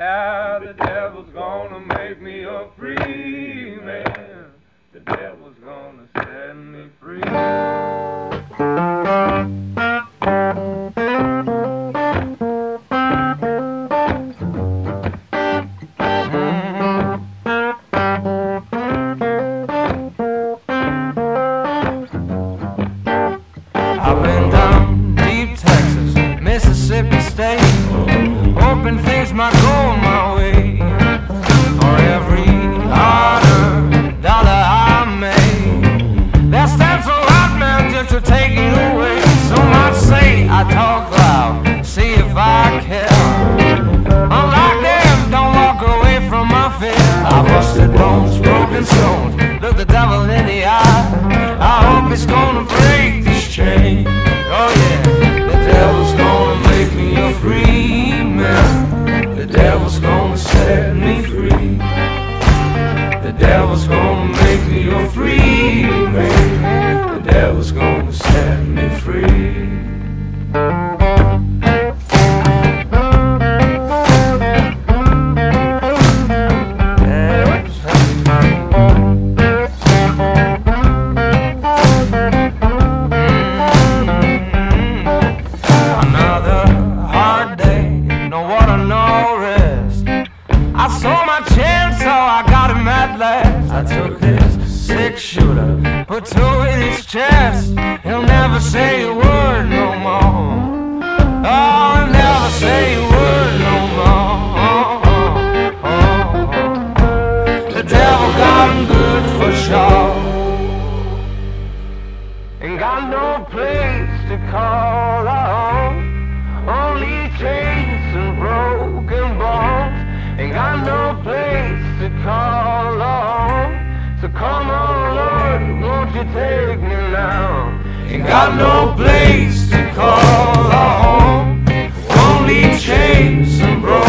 Yeah, the devil's gonna make me a free man. The devil's gonna set me free. I've been down deep Texas, Mississippi State, hoping things might go my way. For every $100 I made, that stands a lot, man, just to take it away. Some might say I talk loud, see if I care. Unlike them, don't walk away from my fear. I busted bones, broken stones, look the devil in the eye. I hope it's gonna break this chain. Oh yeah, the devil's gonna make me a free man. The devil's gonna set me free. The devil's gonna make me a free man. The devil's gonna set me free. I took his 6-shooter, put 2 in his chest. He'll never say a word no more. Oh, he'll never say a word no more. The devil got him good for sure. Ain't got no place to call home, only chains and broken bones. Ain't got no place to call home. So come on, Lord, won't you take me now? Ain't got no place to call home, only chains and broken